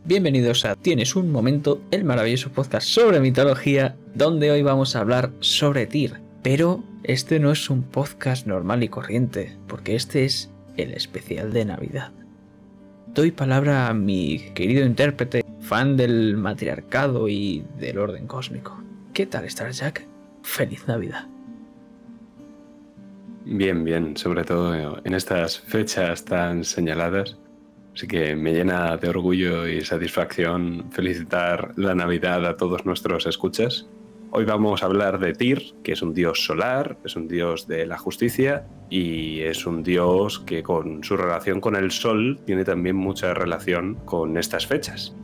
Bienvenidos a Tienes un Momento, el maravilloso podcast sobre mitología, donde hoy vamos a hablar sobre Tyr. Pero este no es un podcast normal y corriente, porque este es el especial de Navidad. Doy palabra a mi querido intérprete, fan del matriarcado y del orden cósmico. ¿Qué tal estás, Jack? ¡Feliz Navidad! Bien, sobre todo en estas fechas tan señaladas. Así que me llena de orgullo y satisfacción felicitar la Navidad a todos nuestros escuchas. Hoy vamos a hablar de Tyr, que es un dios solar, es un dios de la justicia y es un dios que con su relación con el sol tiene también mucha relación con estas fechas.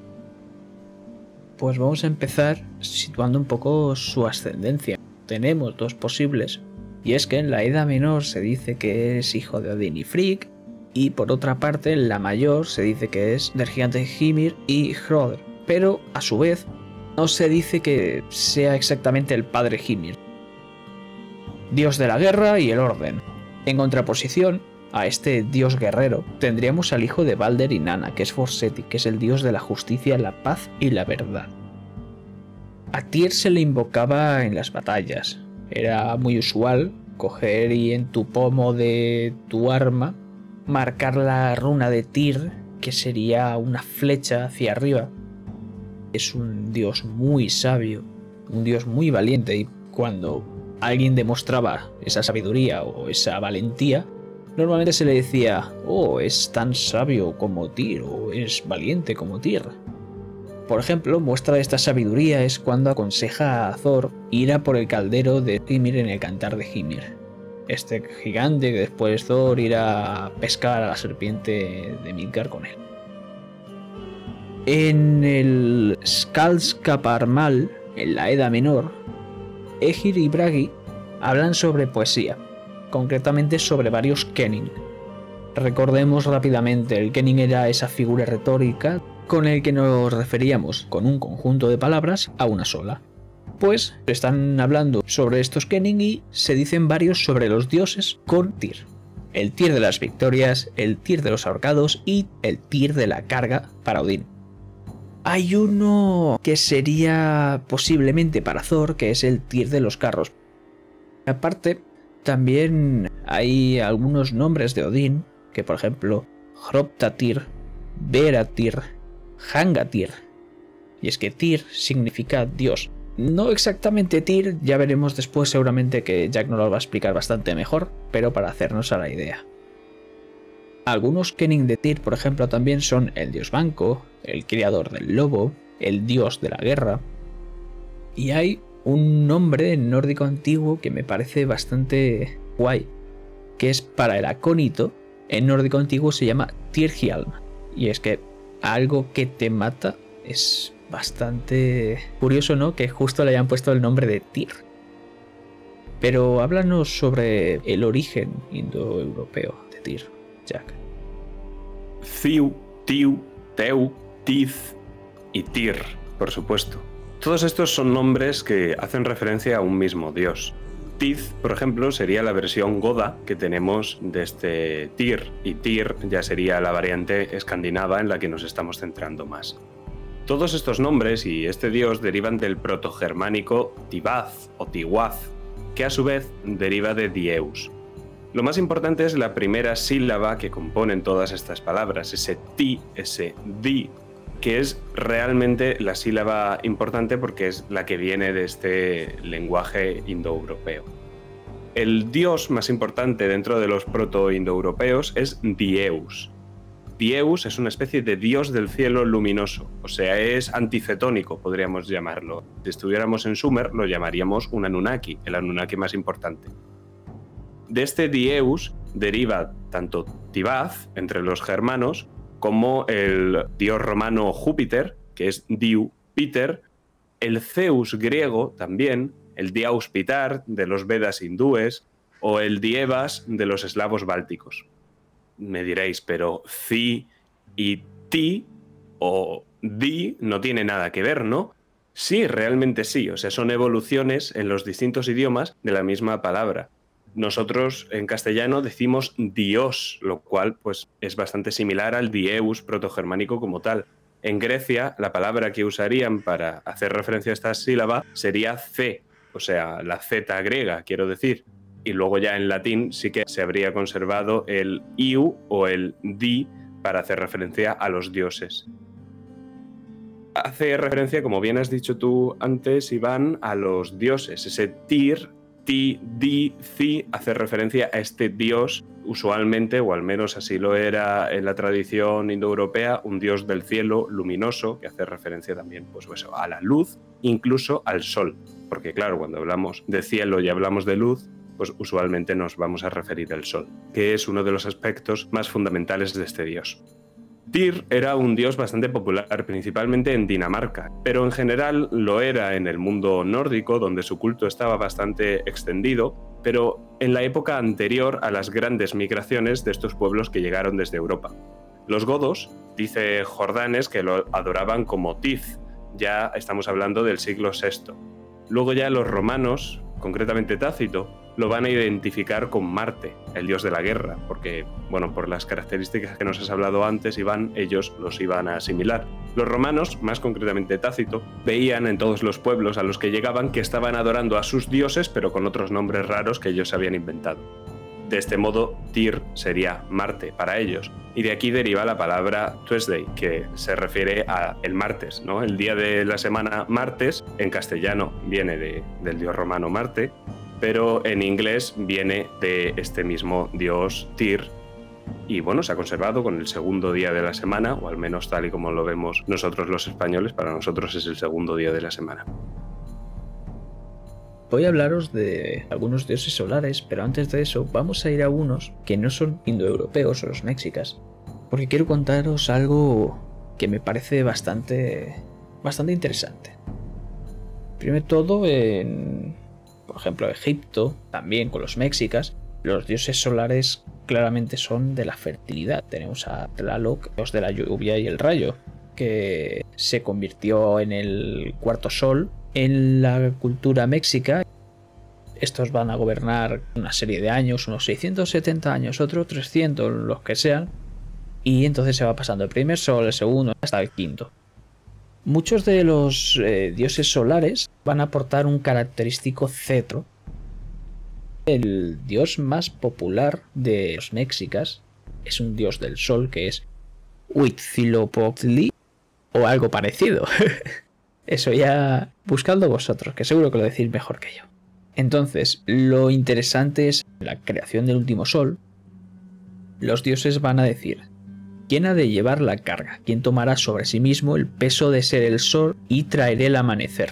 Pues vamos a empezar situando un poco su ascendencia. Tenemos dos posibles, y es que en la Edad Menor se dice que es hijo de Odín y Frigg, y por otra parte en la Mayor se dice que es del gigante Hymir y Hroðr, pero a su vez no se dice que sea exactamente el padre Hymir. Dios de la guerra y el orden. En contraposición a este dios guerrero tendríamos al hijo de Balder y Nanna, que es Forseti, que es el dios de la justicia, la paz y la verdad. A Tyr se le invocaba en las batallas. Era muy usual coger y en tu pomo de tu arma marcar la runa de Tyr, que sería una flecha hacia arriba. Es un dios muy sabio, un dios muy valiente, y cuando alguien demostraba esa sabiduría o esa valentía, normalmente se le decía: oh, es tan sabio como Tyr, o es valiente como Tyr. Por ejemplo, muestra de esta sabiduría es cuando aconseja a Thor ir a por el caldero de Hymir en el cantar de Hymir. Este gigante que después Thor irá a pescar a la serpiente de Midgard con él. En el Skaldskaparmal, en la Edad Menor, Egir y Bragi hablan sobre poesía, concretamente sobre varios kenning. Recordemos rápidamente, el kenning era esa figura retórica con el que nos referíamos con un conjunto de palabras a una sola. Pues están hablando sobre estos kenning y se dicen varios sobre los dioses con Tyr. El Tyr de las victorias, el Tyr de los ahorcados y el Tyr de la carga para Odín. Hay uno que sería posiblemente para Thor, que es el Tyr de los carros. Aparte, también hay algunos nombres de Odín, que por ejemplo, Hroptatyr, Beratyr, Hangatyr. Y es que Tyr significa Dios. No exactamente Tyr, ya veremos después seguramente que Jack nos lo va a explicar bastante mejor, pero para hacernos a la idea. Algunos kenning de Tyr, por ejemplo, también son el dios Banco, el criador del lobo, el dios de la guerra. Y hay un nombre nórdico antiguo que me parece bastante guay, que es para el acónito. En nórdico antiguo se llama Tyrhjalm, y es que algo que te mata es bastante curioso, ¿no? Que justo le hayan puesto el nombre de Tyr. Pero háblanos sobre el origen indoeuropeo de Tyr, Jack. Thiu, Tiu, Teu, Tiz y Tyr, por supuesto. Todos estos son nombres que hacen referencia a un mismo dios. Tiz, por ejemplo, sería la versión goda que tenemos de este Tyr, y Tyr ya sería la variante escandinava en la que nos estamos centrando más. Todos estos nombres y este dios derivan del protogermánico Tivaz o Tiwaz, que a su vez deriva de Dieus. Lo más importante es la primera sílaba que componen todas estas palabras, ese ti, ese di, que es realmente la sílaba importante porque es la que viene de este lenguaje indoeuropeo. El dios más importante dentro de los proto-indoeuropeos es Dieus. Dieus es una especie de dios del cielo luminoso, o sea, es anticetónico, podríamos llamarlo. Si estuviéramos en Sumer, lo llamaríamos un Anunnaki, el Anunnaki más importante. De este Dieus deriva tanto Tivaz, entre los germanos, como el dios romano Júpiter, que es Diu Piter, el Zeus griego también, el Diaus Pitar de los Vedas hindúes, o el Dievas de los eslavos bálticos. Me diréis, pero Ci y Ti o Di no tiene nada que ver, ¿no? Sí, realmente sí, o sea, son evoluciones en los distintos idiomas de la misma palabra. Nosotros en castellano decimos Dios, lo cual pues es bastante similar al Dieus protogermánico como tal. En Grecia, la palabra que usarían para hacer referencia a esta sílaba sería C, o sea, la Z griega, quiero decir. Y luego ya en latín sí que se habría conservado el iu o el di para hacer referencia a los dioses. Hace referencia, como bien has dicho tú antes, Iván, a los dioses. Ese tir, ti, di, ci, hace referencia a este dios, usualmente, o al menos así lo era en la tradición indoeuropea, un dios del cielo luminoso, que hace referencia también pues, a la luz, incluso al sol. Porque claro, cuando hablamos de cielo y hablamos de luz, pues usualmente nos vamos a referir al sol, que es uno de los aspectos más fundamentales de este dios. Tyr era un dios bastante popular, principalmente en Dinamarca, pero en general lo era en el mundo nórdico, donde su culto estaba bastante extendido, pero en la época anterior a las grandes migraciones de estos pueblos que llegaron desde Europa. Los godos, dice Jordanes, que lo adoraban como Tiz, ya estamos hablando del siglo VI. Luego ya los romanos, concretamente Tácito, lo van a identificar con Marte, el dios de la guerra, porque, bueno, por las características que nos has hablado antes, Iván, ellos los iban a asimilar. Los romanos, más concretamente Tácito, veían en todos los pueblos a los que llegaban que estaban adorando a sus dioses, pero con otros nombres raros que ellos habían inventado. De este modo, Tyr sería Marte para ellos. Y de aquí deriva la palabra Tuesday, que se refiere a el martes, ¿no? El día de la semana martes, en castellano viene del dios romano Marte, pero en inglés viene de este mismo dios Tyr. Y bueno, se ha conservado con el segundo día de la semana, o al menos tal y como lo vemos nosotros los españoles, para nosotros es el segundo día de la semana. Voy a hablaros de algunos dioses solares, pero antes de eso vamos a ir a unos que no son indoeuropeos o los mexicas, porque quiero contaros algo que me parece bastante interesante. Primero de todo, por ejemplo, Egipto, también con los mexicas, los dioses solares claramente son de la fertilidad. Tenemos a Tlaloc, dios de la lluvia y el rayo, que se convirtió en el cuarto sol en la cultura mexica. Estos van a gobernar una serie de años, unos 670 años, otros 300, los que sean, y entonces se va pasando el primer sol, el segundo, hasta el quinto. Muchos de los dioses solares van a portar un característico cetro. El dios más popular de los mexicas es un dios del sol que es Huitzilopochtli o algo parecido. Eso ya buscadlo vosotros, que seguro que lo decís mejor que yo. Entonces, lo interesante es la creación del último sol. Los dioses van a decir: ¿quién ha de llevar la carga? ¿Quién tomará sobre sí mismo el peso de ser el sol y traeré el amanecer?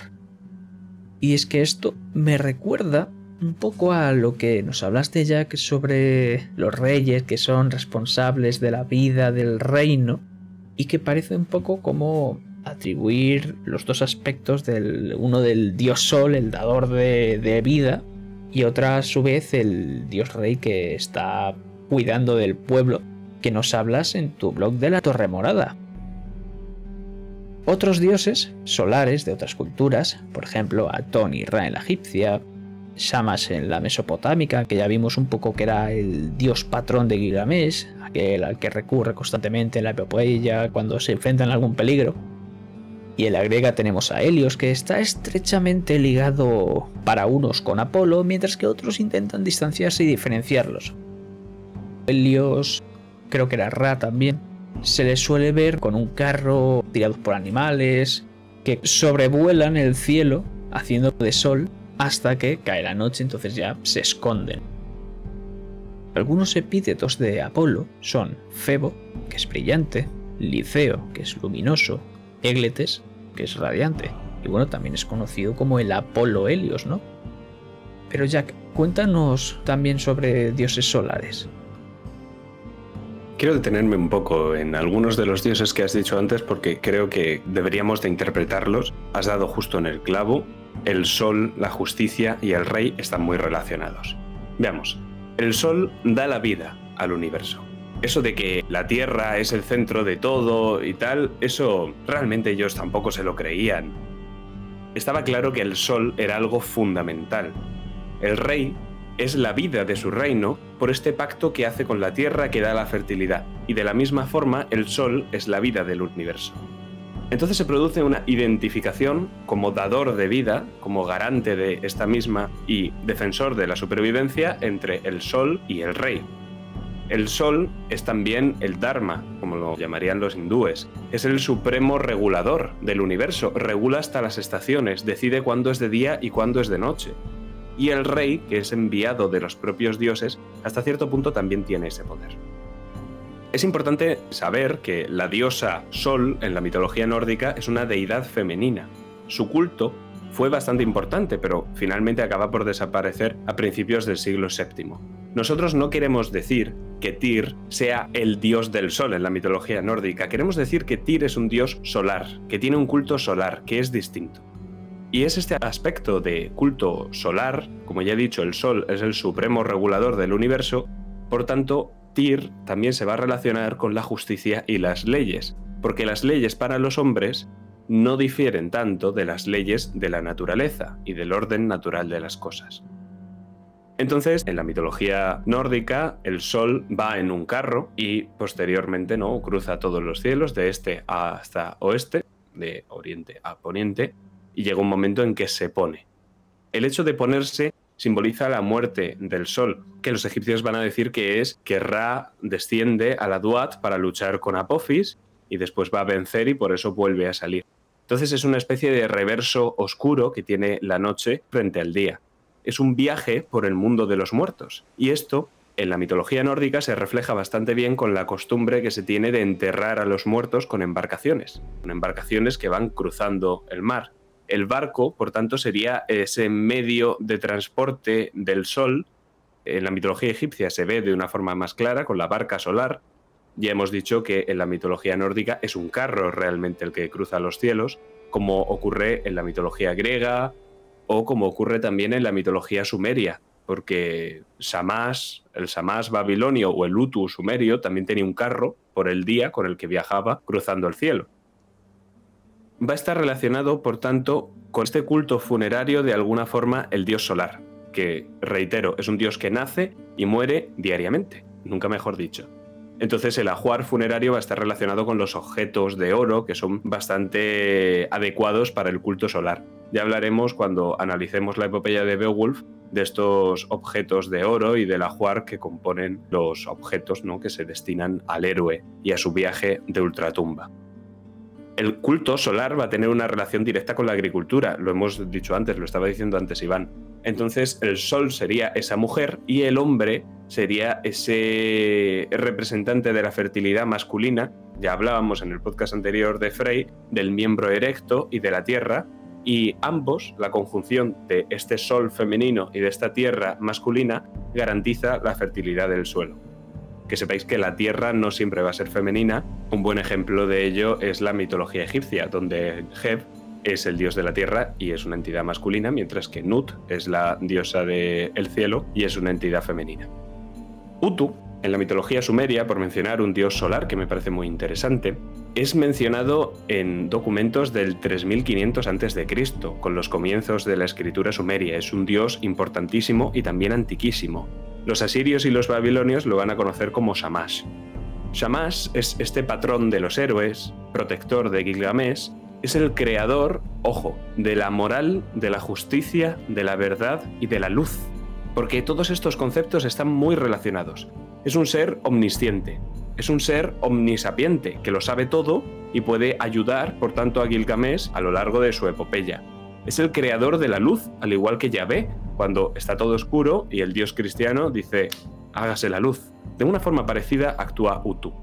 Y es que esto me recuerda un poco a lo que nos hablaste, Jack, sobre los reyes que son responsables de la vida del reino, y que parece un poco como atribuir los dos aspectos, uno del dios sol, el dador de vida, y otra a su vez el dios rey que está cuidando del pueblo, que nos hablas en tu blog de la Torre Morada. Otros dioses solares de otras culturas, por ejemplo Atón y Ra en la egipcia, Shamash en la mesopotámica, que ya vimos un poco que era el dios patrón de Gilgamesh, aquel al que recurre constantemente en la epopeya cuando se enfrentan a algún peligro. Y en la griega tenemos a Helios, que está estrechamente ligado para unos con Apolo, mientras que otros intentan distanciarse y diferenciarlos. Helios, creo que era Ra también, se les suele ver con un carro tirados por animales, que sobrevuelan el cielo haciendo de sol hasta que cae la noche, entonces ya se esconden. Algunos epítetos de Apolo son Febo, que es brillante, Liceo, que es luminoso, Égletes, que es radiante, y bueno, también es conocido como el Apolo Helios, ¿no? Pero Jack, cuéntanos también sobre dioses solares. Quiero detenerme un poco en algunos de los dioses que has dicho antes porque creo que deberíamos de interpretarlos. Has dado justo en el clavo. El sol, la justicia y el rey están muy relacionados. Veamos, el sol da la vida al universo. Eso de que la Tierra es el centro de todo y tal, eso realmente ellos tampoco se lo creían. Estaba claro que el sol era algo fundamental. El rey es la vida de su reino por este pacto que hace con la Tierra que da la fertilidad, y de la misma forma el sol es la vida del universo. Entonces se produce una identificación como dador de vida, como garante de esta misma y defensor de la supervivencia entre el sol y el rey. El sol es también el Dharma, como lo llamarían los hindúes. Es el supremo regulador del universo, regula hasta las estaciones, decide cuándo es de día y cuándo es de noche. Y el rey, que es enviado de los propios dioses, hasta cierto punto también tiene ese poder. Es importante saber que la diosa Sol en la mitología nórdica es una deidad femenina. Su culto fue bastante importante, pero finalmente acaba por desaparecer a principios del siglo VII. Nosotros no queremos decir que Tyr sea el dios del sol en la mitología nórdica. Queremos decir que Tyr es un dios solar, que tiene un culto solar, que es distinto. Y es este aspecto de culto solar, como ya he dicho, el sol es el supremo regulador del universo, por tanto, Tyr también se va a relacionar con la justicia y las leyes, porque las leyes para los hombres no difieren tanto de las leyes de la naturaleza y del orden natural de las cosas. Entonces, en la mitología nórdica, el sol va en un carro y posteriormente cruza todos los cielos de este hasta oeste, de oriente a poniente, y llega un momento en que se pone. El hecho de ponerse simboliza la muerte del sol, que los egipcios van a decir que es que Ra desciende a la Duat para luchar con Apophis y después va a vencer y por eso vuelve a salir. Entonces es una especie de reverso oscuro que tiene la noche frente al día. Es un viaje por el mundo de los muertos. Y esto, en la mitología nórdica, se refleja bastante bien con la costumbre que se tiene de enterrar a los muertos con embarcaciones que van cruzando el mar. El barco, por tanto, sería ese medio de transporte del sol. En la mitología egipcia se ve de una forma más clara con la barca solar. Ya hemos dicho que en la mitología nórdica es un carro realmente el que cruza los cielos, como ocurre en la mitología griega o como ocurre también en la mitología sumeria, porque el Shamash babilonio o el Utu sumerio también tenía un carro por el día con el que viajaba cruzando el cielo. Va a estar relacionado, por tanto, con este culto funerario de alguna forma el dios solar, que, reitero, es un dios que nace y muere diariamente, nunca mejor dicho. Entonces el ajuar funerario va a estar relacionado con los objetos de oro que son bastante adecuados para el culto solar. Ya hablaremos cuando analicemos la epopeya de Beowulf de estos objetos de oro y del ajuar que componen los objetos que se destinan al héroe y a su viaje de ultratumba. El culto solar va a tener una relación directa con la agricultura, lo hemos dicho antes, lo estaba diciendo antes Iván. Entonces el sol sería esa mujer y el hombre sería ese representante de la fertilidad masculina. Ya hablábamos en el podcast anterior de Frey del miembro erecto y de la tierra, y ambos, la conjunción de este sol femenino y de esta tierra masculina, garantiza la fertilidad del suelo. Que sepáis que la tierra no siempre va a ser femenina. Un buen ejemplo de ello es la mitología egipcia, donde Heb es el dios de la tierra y es una entidad masculina, mientras que Nut es la diosa del cielo y es una entidad femenina. Utu, en la mitología sumeria, por mencionar un dios solar que me parece muy interesante, es mencionado en documentos del 3500 a.C., con los comienzos de la escritura sumeria. Es un dios importantísimo y también antiquísimo. Los asirios y los babilonios lo van a conocer como Shamash. Shamash es este patrón de los héroes, protector de Gilgamesh, es el creador, ojo, de la moral, de la justicia, de la verdad y de la luz, porque todos estos conceptos están muy relacionados. Es un ser omnisciente, es un ser omnisapiente, que lo sabe todo y puede ayudar, por tanto, a Gilgamesh a lo largo de su epopeya. Es el creador de la luz, al igual que Yahvé, cuando está todo oscuro y el dios cristiano dice, hágase la luz. De una forma parecida actúa Utu.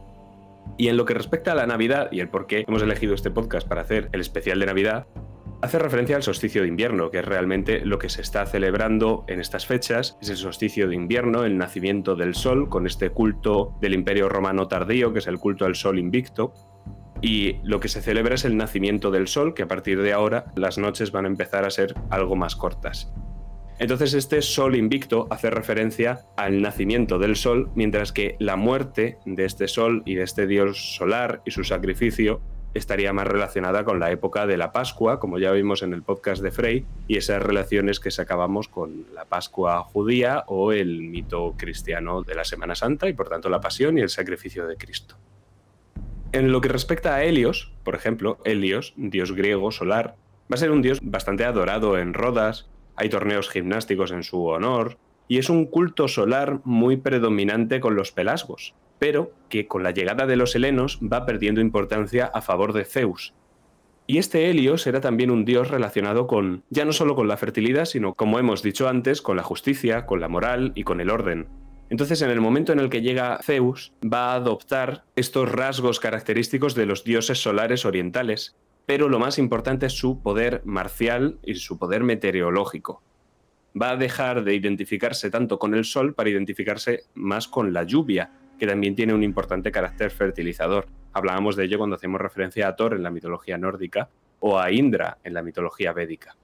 Y en lo que respecta a la Navidad y el por qué hemos elegido este podcast para hacer el especial de Navidad, hace referencia al solsticio de invierno, que es realmente lo que se está celebrando en estas fechas. Es el solsticio de invierno, el nacimiento del sol, con este culto del Imperio Romano tardío, que es el culto al sol invicto. Y lo que se celebra es el nacimiento del sol, que a partir de ahora las noches van a empezar a ser algo más cortas. Entonces este sol invicto hace referencia al nacimiento del sol, mientras que la muerte de este sol y de este dios solar y su sacrificio estaría más relacionada con la época de la Pascua, como ya vimos en el podcast de Frey, y esas relaciones que sacábamos con la Pascua judía o el mito cristiano de la Semana Santa y por tanto la pasión y el sacrificio de Cristo. En lo que respecta a Helios, por ejemplo, Helios, dios griego solar, va a ser un dios bastante adorado en Rodas, hay torneos gimnásticos en su honor, y es un culto solar muy predominante con los pelasgos, pero que con la llegada de los helenos va perdiendo importancia a favor de Zeus. Y este Helios era también un dios relacionado con, ya no solo con la fertilidad, sino, como hemos dicho antes, con la justicia, con la moral y con el orden. Entonces, en el momento en el que llega Zeus, va a adoptar estos rasgos característicos de los dioses solares orientales, pero lo más importante es su poder marcial y su poder meteorológico. Va a dejar de identificarse tanto con el sol para identificarse más con la lluvia, que también tiene un importante carácter fertilizador. Hablábamos de ello cuando hacemos referencia a Thor en la mitología nórdica o a Indra en la mitología védica.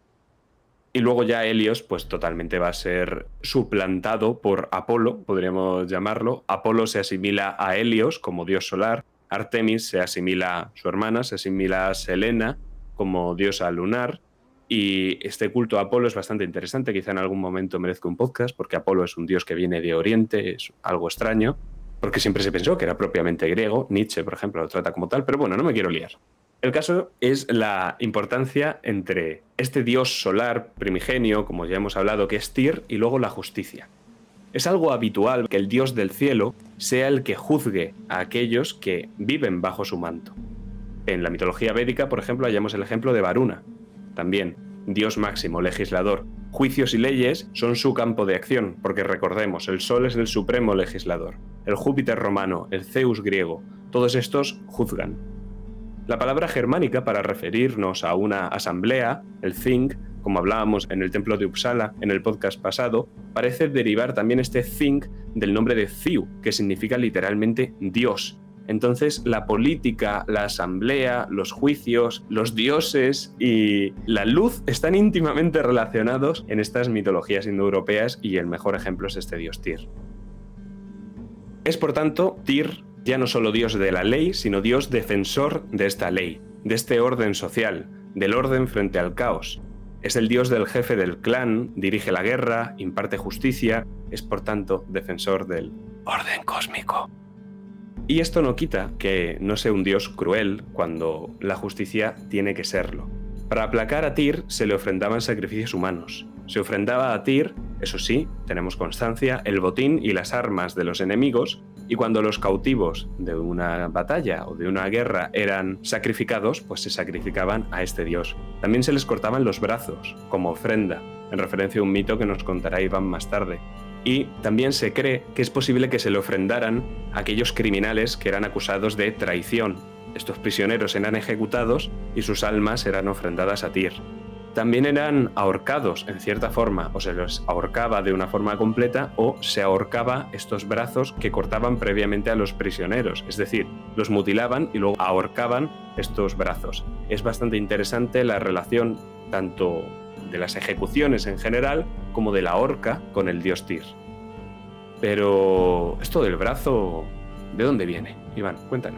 Y luego ya Helios pues totalmente va a ser suplantado por Apolo, podríamos llamarlo. Apolo se asimila a Helios como dios solar, Artemis se asimila a su hermana, se asimila a Selena como diosa lunar, y este culto a Apolo es bastante interesante, quizá en algún momento merezca un podcast, porque Apolo es un dios que viene de Oriente, es algo extraño, porque siempre se pensó que era propiamente griego. Nietzsche, por ejemplo, lo trata como tal, pero bueno, no me quiero liar. El caso es la importancia entre este dios solar primigenio, como ya hemos hablado, que es Tyr, y luego la justicia. Es algo habitual que el dios del cielo sea el que juzgue a aquellos que viven bajo su manto. En la mitología védica, por ejemplo, hallamos el ejemplo de Varuna. También, dios máximo, legislador. Juicios y leyes son su campo de acción, porque recordemos, el sol es el supremo legislador. El Júpiter romano, el Zeus griego, todos estos juzgan. La palabra germánica para referirnos a una asamblea, el Thing, como hablábamos en el templo de Uppsala en el podcast pasado, parece derivar también este Thing del nombre de Thiu, que significa literalmente Dios. Entonces la política, la asamblea, los juicios, los dioses y la luz están íntimamente relacionados en estas mitologías indoeuropeas, y el mejor ejemplo es este dios Tyr. Es por tanto Tyr ya no solo dios de la ley, sino dios defensor de esta ley, de este orden social, del orden frente al caos. Es el dios del jefe del clan, dirige la guerra, imparte justicia, es por tanto defensor del orden cósmico. Y esto no quita que no sea un dios cruel cuando la justicia tiene que serlo. Para aplacar a Tyr se le ofrendaban sacrificios humanos. Se ofrendaba a Tyr, eso sí, tenemos constancia, el botín y las armas de los enemigos, y cuando los cautivos de una batalla o de una guerra eran sacrificados, pues se sacrificaban a este dios. También se les cortaban los brazos, como ofrenda, en referencia a un mito que nos contará Iván más tarde. Y también se cree que es posible que se le ofrendaran a aquellos criminales que eran acusados de traición. Estos prisioneros eran ejecutados y sus almas eran ofrendadas a Tyr. También eran ahorcados en cierta forma, o se los ahorcaba de una forma completa, o se ahorcaba estos brazos que cortaban previamente a los prisioneros, es decir, los mutilaban y luego ahorcaban estos brazos. Es bastante interesante la relación tanto de las ejecuciones en general como de la horca con el dios Tyr. Pero esto del brazo, ¿de dónde viene? Iván, cuéntanos.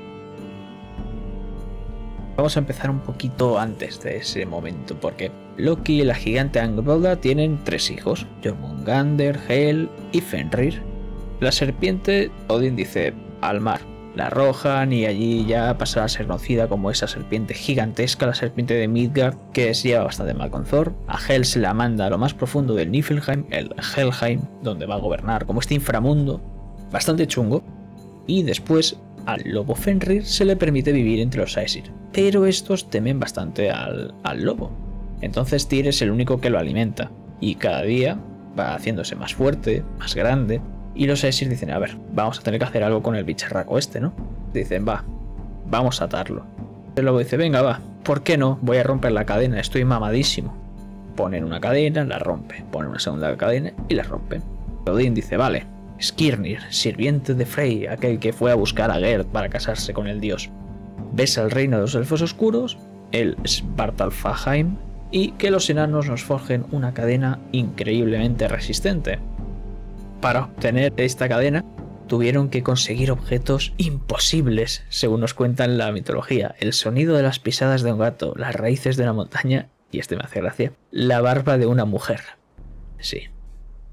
Vamos a empezar un poquito antes de ese momento, porque Loki y la gigante Angrboda tienen 3 hijos, Jormungandr, Hel y Fenrir. La serpiente, Odin dice, al mar. La arrojan y allí ya pasará a ser conocida como esa serpiente gigantesca, la serpiente de Midgard, que se lleva bastante mal con Thor. A Hel se la manda a lo más profundo del Niflheim, el Helheim, donde va a gobernar como este inframundo, bastante chungo. Y después al lobo Fenrir se le permite vivir entre los Aesir, pero estos temen bastante al lobo. Entonces Tyr es el único que lo alimenta, y cada día va haciéndose más fuerte, más grande, y los Aesir dicen, a ver, vamos a tener que hacer algo con el bicharraco este, ¿no? Dicen, vamos a atarlo. El lobo dice, venga, ¿por qué no? Voy a romper la cadena, estoy mamadísimo. Ponen una cadena, la rompe, ponen una segunda cadena y la rompen. Odín dice, vale, Skirnir, sirviente de Frey, aquel que fue a buscar a Gerd para casarse con el dios. Ves al reino de los elfos oscuros, el Svartalfheim, y que los enanos nos forjen una cadena increíblemente resistente. Para obtener esta cadena tuvieron que conseguir objetos imposibles, según nos cuenta en la mitología: el sonido de las pisadas de un gato, las raíces de una montaña, y este me hace gracia, la barba de una mujer. Sí.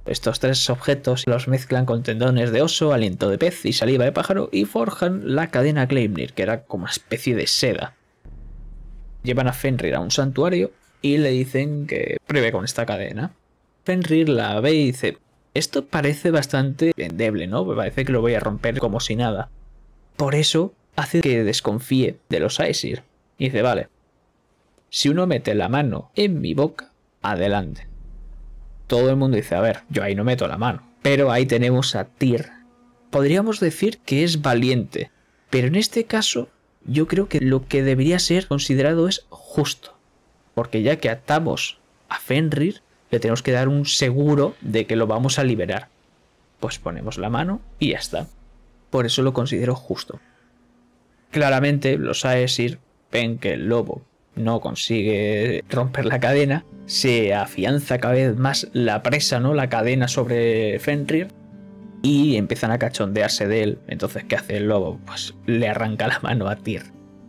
Estos tres objetos los mezclan con tendones de oso, aliento de pez y saliva de pájaro y forjan la cadena Gleipnir, que era como una especie de seda. Llevan a Fenrir a un santuario y le dicen que pruebe con esta cadena. Fenrir la ve y dice: esto parece bastante endeble, ¿no? Parece que lo voy a romper como si nada. Por eso hace que desconfíe de los Aesir. Y dice: vale, si uno mete la mano en mi boca, adelante. Todo el mundo dice: a ver, yo ahí no meto la mano. Pero ahí tenemos a Tyr. Podríamos decir que es valiente, pero en este caso yo creo que lo que debería ser considerado es justo. Porque ya que atamos a Fenrir, le tenemos que dar un seguro de que lo vamos a liberar. Pues ponemos la mano y ya está. Por eso lo considero justo. Claramente los Aesir ven que el lobo no consigue romper la cadena, se afianza cada vez más la presa, ¿no? La cadena sobre Fenrir, y empiezan a cachondearse de él. Entonces, ¿qué hace el lobo? Pues le arranca la mano a Tyr.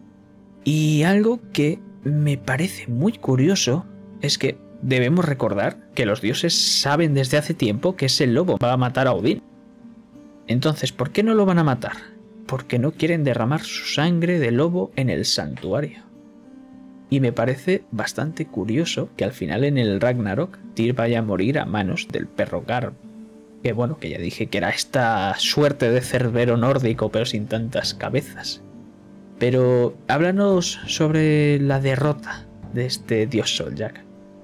Y algo que me parece muy curioso es que debemos recordar que los dioses saben desde hace tiempo que ese lobo va a matar a Odín. Entonces, ¿por qué no lo van a matar? Porque no quieren derramar su sangre de lobo en el santuario. Y me parece bastante curioso que al final en el Ragnarok Tyr vaya a morir a manos del perro Garm. Que bueno, que ya dije que era esta suerte de cerbero nórdico pero sin tantas cabezas. Pero háblanos sobre la derrota de este dios sol, Jack.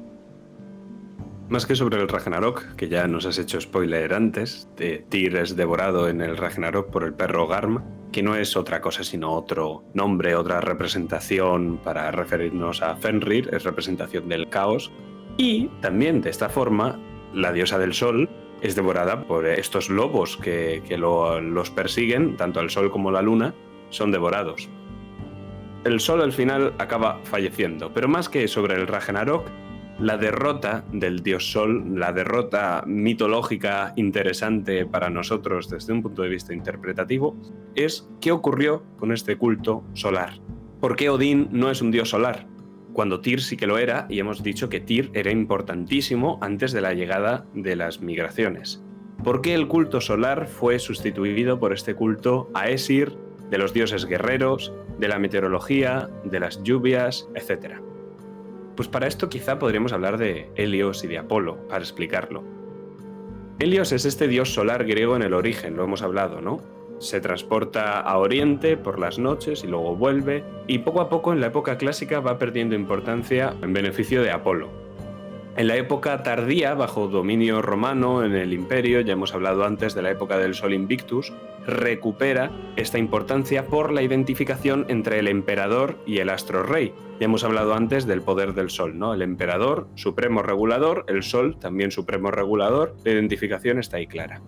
Más que sobre el Ragnarok, que ya nos has hecho spoiler antes, Tyr es devorado en el Ragnarok por el perro Garm, que no es otra cosa sino otro nombre, otra representación para referirnos a Fenrir, es representación del caos. Y también de esta forma, la diosa del sol es devorada por estos lobos que los persiguen, tanto el sol como la luna, son devorados. El sol al final acaba falleciendo, pero más que sobre el Ragnarok, la derrota del dios Sol, la derrota mitológica interesante para nosotros desde un punto de vista interpretativo, es qué ocurrió con este culto solar. ¿Por qué Odín no es un dios solar? Cuando Tyr sí que lo era, y hemos dicho que Tyr era importantísimo antes de la llegada de las migraciones. ¿Por qué el culto solar fue sustituido por este culto Aesir, de los dioses guerreros, de la meteorología, de las lluvias, etcétera? Pues para esto quizá podríamos hablar de Helios y de Apolo, para explicarlo. Helios es este dios solar griego en el origen, lo hemos hablado, ¿no? Se transporta a Oriente por las noches y luego vuelve, y poco a poco en la época clásica va perdiendo importancia en beneficio de Apolo. En la época tardía, bajo dominio romano en el Imperio, ya hemos hablado antes de la época del Sol Invictus, recupera esta importancia por la identificación entre el emperador y el astro rey. Ya hemos hablado antes del poder del Sol, ¿no? El emperador, supremo regulador, el Sol, también supremo regulador, la identificación está ahí clara.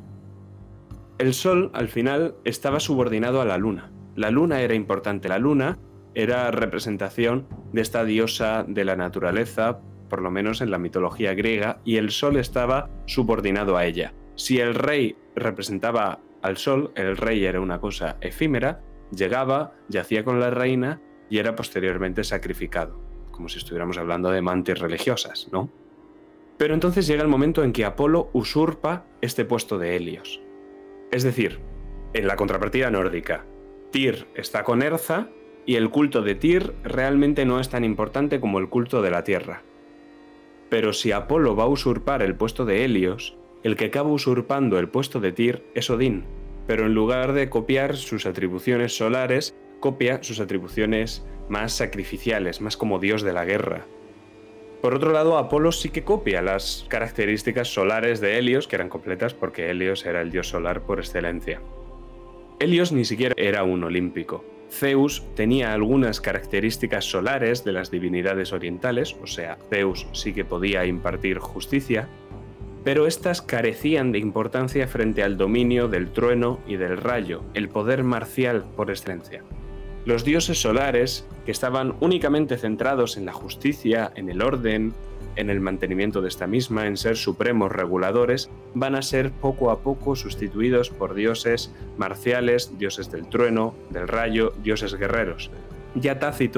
El Sol, al final, estaba subordinado a la Luna. La Luna era importante, la Luna era representación de esta diosa de la naturaleza, por lo menos en la mitología griega, y el Sol estaba subordinado a ella. Si el rey representaba al Sol, el rey era una cosa efímera, llegaba, yacía con la reina y era posteriormente sacrificado, como si estuviéramos hablando de mantis religiosas, ¿no? Pero entonces llega el momento en que Apolo usurpa este puesto de Helios. Es decir, en la contrapartida nórdica, Tyr está con Erza y el culto de Tyr realmente no es tan importante como el culto de la Tierra. Pero si Apolo va a usurpar el puesto de Helios, el que acaba usurpando el puesto de Tyr es Odín, pero en lugar de copiar sus atribuciones solares, copia sus atribuciones más sacrificiales, más como dios de la guerra. Por otro lado, Apolo sí que copia las características solares de Helios, que eran completas porque Helios era el dios solar por excelencia. Helios ni siquiera era un olímpico. Zeus tenía algunas características solares de las divinidades orientales, o sea, Zeus sí que podía impartir justicia, pero estas carecían de importancia frente al dominio del trueno y del rayo, el poder marcial por excelencia. Los dioses solares, que estaban únicamente centrados en la justicia, en el orden, en el mantenimiento de esta misma, en ser supremos reguladores, van a ser poco a poco sustituidos por dioses marciales, dioses del trueno, del rayo, dioses guerreros. Ya Tácito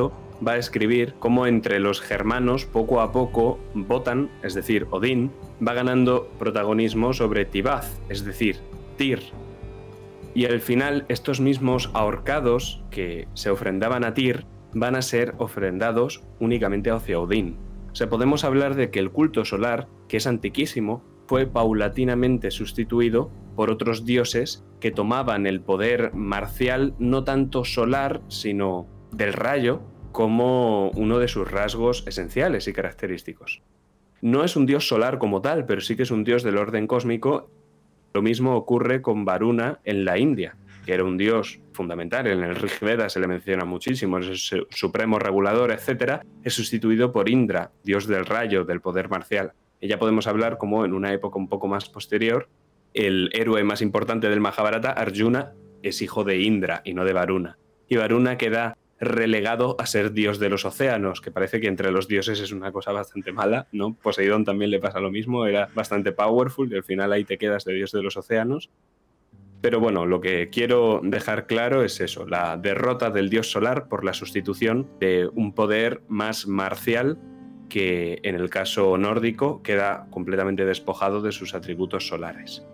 va a escribir cómo entre los germanos poco a poco Wotan, es decir, Odín, va ganando protagonismo sobre Tivath, es decir, Tyr. Y al final estos mismos ahorcados que se ofrendaban a Tyr van a ser ofrendados únicamente hacia Odín. O sea, podemos hablar de que el culto solar, que es antiquísimo, fue paulatinamente sustituido por otros dioses que tomaban el poder marcial no tanto solar, sino del rayo, como uno de sus rasgos esenciales y característicos. No es un dios solar como tal, pero sí que es un dios del orden cósmico. Lo mismo ocurre con Varuna en la India, que era un dios fundamental. En el Rig Veda se le menciona muchísimo, es el supremo regulador, etc. Es sustituido por Indra, dios del rayo, del poder marcial. Y ya podemos hablar como en una época un poco más posterior, el héroe más importante del Mahabharata, Arjuna, es hijo de Indra y no de Varuna. Y Varuna queda relegado a ser dios de los océanos, que parece que entre los dioses es una cosa bastante mala, ¿no? Poseidón también le pasa lo mismo, era bastante powerful y al final ahí te quedas de dios de los océanos. Pero bueno, lo que quiero dejar claro es eso, la derrota del dios solar por la sustitución de un poder más marcial que en el caso nórdico queda completamente despojado de sus atributos solares.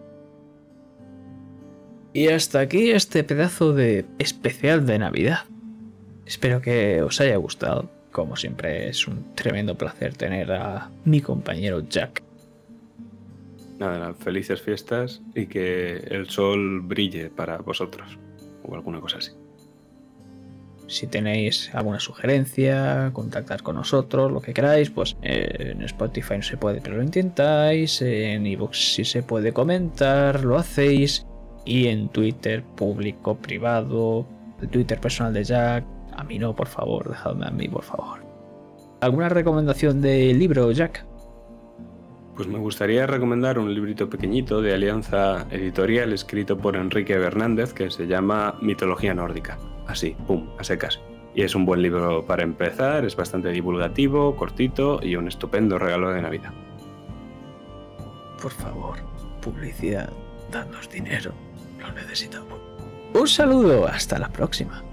Y hasta aquí este pedazo de especial de Navidad. Espero que os haya gustado. Como siempre, es un tremendo placer tener a mi compañero Jack. Nada, felices fiestas y que el sol brille para vosotros, o alguna cosa así. Si tenéis alguna sugerencia, contactar con nosotros, lo que queráis, pues en Spotify no se puede, pero lo intentáis. En iVoox sí se puede comentar, lo hacéis. Y en Twitter, público, privado, el Twitter personal de Jack. A mí no, por favor, dejadme a mí, por favor. ¿Alguna recomendación de libro, Jack? Pues me gustaría recomendar un librito pequeñito de Alianza Editorial escrito por Enrique Bernández que se llama Mitología Nórdica. Así, pum, a secas. Y es un buen libro para empezar, es bastante divulgativo, cortito y un estupendo regalo de Navidad. Por favor, publicidad, dadnos dinero, lo necesitamos. Un saludo, hasta la próxima.